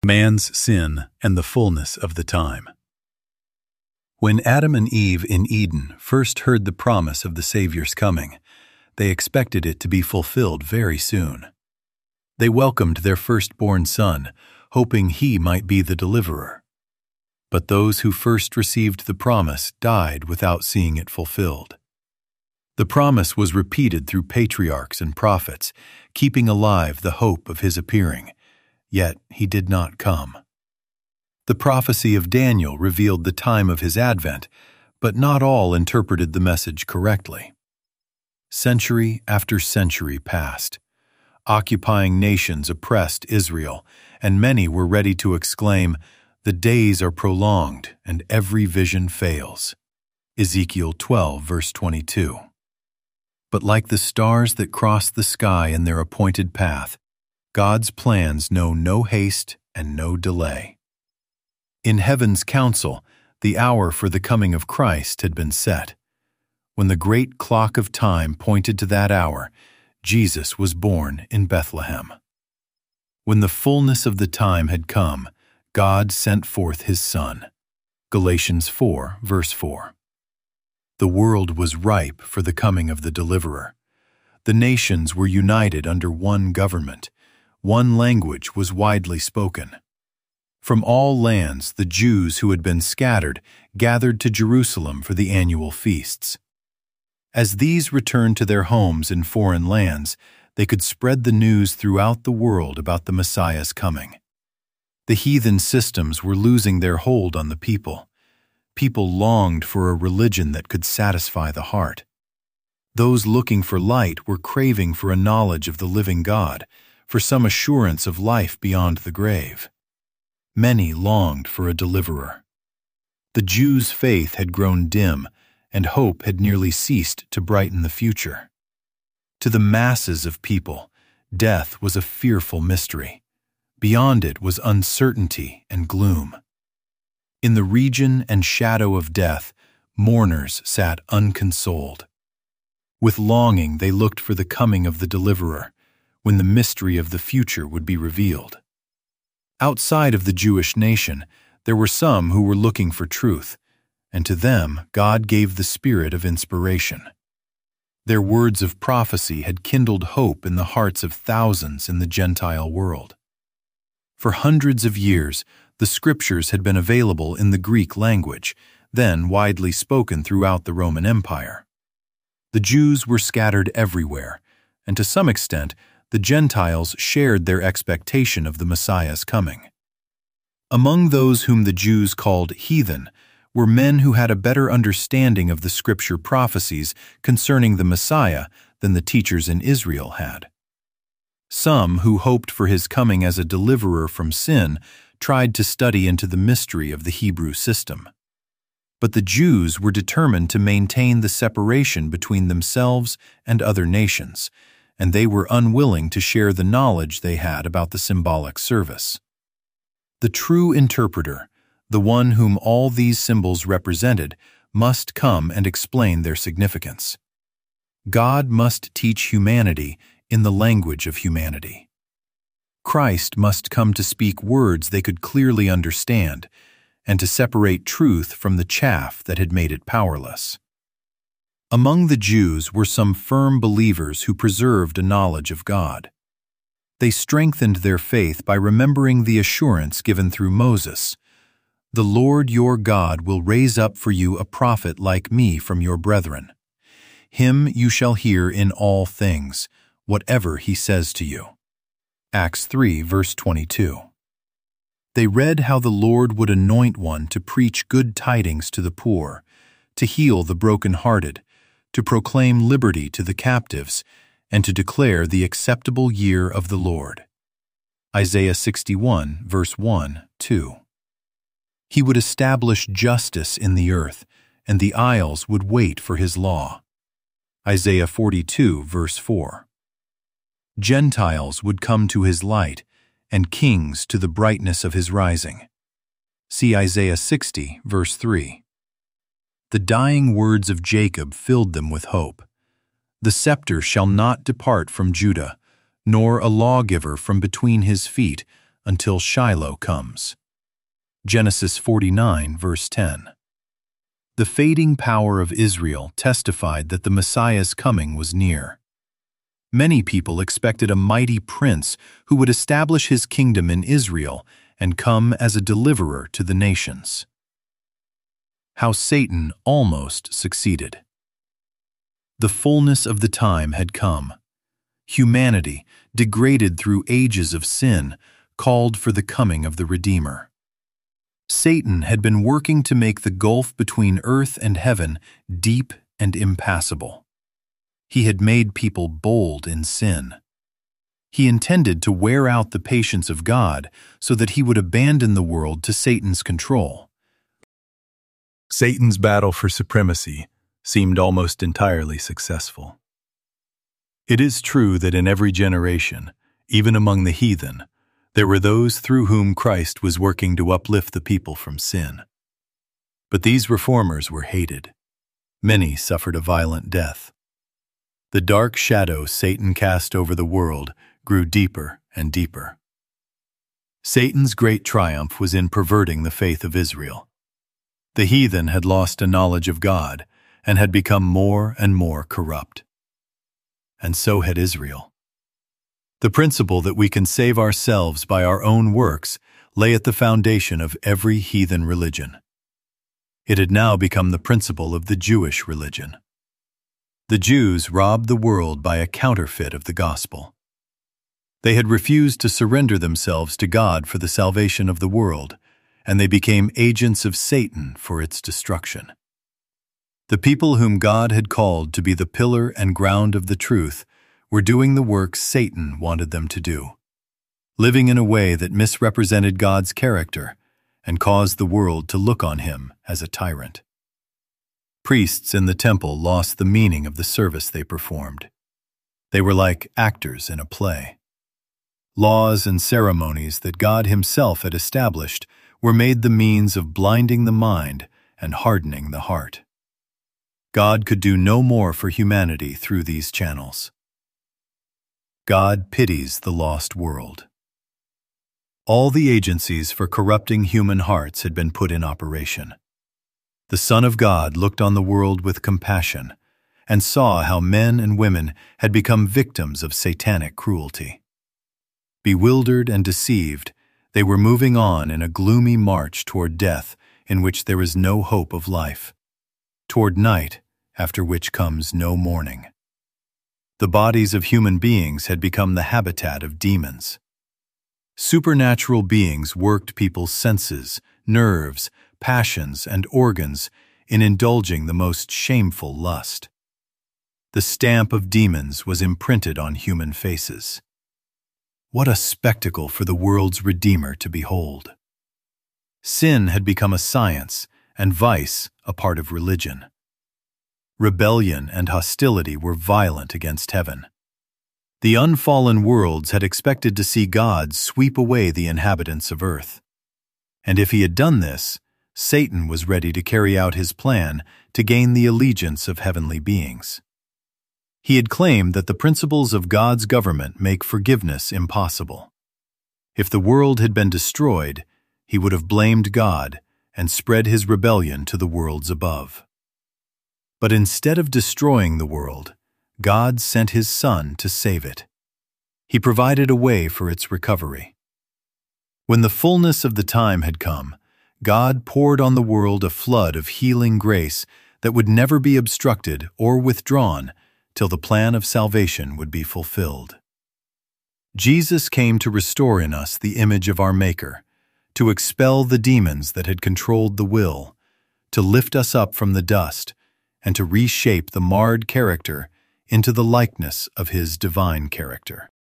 Man's sin and the fullness of the time. When Adam and Eve in Eden first heard the promise of the Savior's coming, they expected it to be fulfilled very soon. They welcomed their firstborn son, hoping he might be the deliverer. But those who first received the promise died without seeing it fulfilled. The promise was repeated through patriarchs and prophets, keeping alive the hope of his appearing. Yet he did not come. The prophecy of Daniel revealed the time of his advent, but not all interpreted the message correctly. Century after century passed. Occupying nations oppressed Israel, and many were ready to exclaim, "The days are prolonged, and every vision fails." Ezekiel 12, verse 22. But like the stars that cross the sky in their appointed path, God's plans know no haste and no delay. In heaven's council, the hour for the coming of Christ had been set. When the great clock of time pointed to that hour, Jesus was born in Bethlehem. When the fullness of the time had come, God sent forth his Son. Galatians 4, verse 4. The world was ripe for the coming of the deliverer. The nations were united under one government. One language was widely spoken. From all lands, the Jews who had been scattered gathered to Jerusalem for the annual feasts. As these returned to their homes in foreign lands, they could spread the news throughout the world about the Messiah's coming. The heathen systems were losing their hold on the people. People longed for a religion that could satisfy the heart. Those looking for light were craving for a knowledge of the living God, for some assurance of life beyond the grave. Many longed for a deliverer. The Jews' faith had grown dim, and hope had nearly ceased to brighten the future. To the masses of people, death was a fearful mystery. Beyond it was uncertainty and gloom. In the region and shadow of death, mourners sat unconsoled. With longing they looked for the coming of the deliverer, when the mystery of the future would be revealed. Outside of the Jewish nation, there were some who were looking for truth, and to them God gave the spirit of inspiration. Their words of prophecy had kindled hope in the hearts of thousands in the Gentile world. For hundreds of years, the scriptures had been available in the Greek language, then widely spoken throughout the Roman Empire. The Jews were scattered everywhere, and to some extent, the Gentiles shared their expectation of the Messiah's coming. Among those whom the Jews called heathen were men who had a better understanding of the scripture prophecies concerning the Messiah than the teachers in Israel had. Some who hoped for his coming as a deliverer from sin tried to study into the mystery of the Hebrew system. But the Jews were determined to maintain the separation between themselves and other nations, and they were unwilling to share the knowledge they had about the symbolic service. The true interpreter, the one whom all these symbols represented, must come and explain their significance. God must teach humanity in the language of humanity. Christ must come to speak words they could clearly understand, and to separate truth from the chaff that had made it powerless. Among the Jews were some firm believers who preserved a knowledge of God. They strengthened their faith by remembering the assurance given through Moses, "The Lord your God will raise up for you a prophet like me from your brethren. Him you shall hear in all things, whatever he says to you." Acts 3, verse 22. They read how the Lord would anoint one to preach good tidings to the poor, to heal the brokenhearted, to proclaim liberty to the captives, and to declare the acceptable year of the Lord. Isaiah 61, verse 1, 2. He would establish justice in the earth, and the isles would wait for his law. Isaiah 42, verse 4. Gentiles would come to his light, and kings to the brightness of his rising. See Isaiah 60, verse 3. The dying words of Jacob filled them with hope. The scepter shall not depart from Judah, nor a lawgiver from between his feet, until Shiloh comes. Genesis 49, verse 10. The fading power of Israel testified that the Messiah's coming was near. Many people expected a mighty prince who would establish his kingdom in Israel and come as a deliverer to the nations. How Satan almost succeeded. The fullness of the time had come. Humanity, degraded through ages of sin, called for the coming of the Redeemer. Satan had been working to make the gulf between earth and heaven deep and impassable. He had made people bold in sin. He intended to wear out the patience of God so that he would abandon the world to Satan's control. Satan's battle for supremacy seemed almost entirely successful. It is true that in every generation, even among the heathen, there were those through whom Christ was working to uplift the people from sin. But these reformers were hated. Many suffered a violent death. The dark shadow Satan cast over the world grew deeper and deeper. Satan's great triumph was in perverting the faith of Israel. The heathen had lost a knowledge of God and had become more and more corrupt. And so had Israel. The principle that we can save ourselves by our own works lay at the foundation of every heathen religion. It had now become the principle of the Jewish religion. The Jews robbed the world by a counterfeit of the gospel. They had refused to surrender themselves to God for the salvation of the world, and they became agents of Satan for its destruction. The people whom God had called to be the pillar and ground of the truth were doing the work Satan wanted them to do, living in a way that misrepresented God's character and caused the world to look on him as a tyrant. Priests in the temple lost the meaning of the service they performed. They were like actors in a play. Laws and ceremonies that God himself had established were made the means of blinding the mind and hardening the heart. God could do no more for humanity through these channels. God pities the lost world. All the agencies for corrupting human hearts had been put in operation. The Son of God looked on the world with compassion and saw how men and women had become victims of satanic cruelty. Bewildered and deceived, they were moving on in a gloomy march toward death in which there is no hope of life, toward night after which comes no morning. The bodies of human beings had become the habitat of demons. Supernatural beings worked people's senses, nerves, passions, and organs in indulging the most shameful lust. The stamp of demons was imprinted on human faces. What a spectacle for the world's Redeemer to behold! Sin had become a science, and vice a part of religion. Rebellion and hostility were violent against heaven. The unfallen worlds had expected to see God sweep away the inhabitants of earth. And if he had done this, Satan was ready to carry out his plan to gain the allegiance of heavenly beings. He had claimed that the principles of God's government make forgiveness impossible. If the world had been destroyed, he would have blamed God and spread his rebellion to the worlds above. But instead of destroying the world, God sent his Son to save it. He provided a way for its recovery. When the fullness of the time had come, God poured on the world a flood of healing grace that would never be obstructed or withdrawn till the plan of salvation would be fulfilled. Jesus came to restore in us the image of our Maker, to expel the demons that had controlled the will, to lift us up from the dust, and to reshape the marred character into the likeness of his divine character.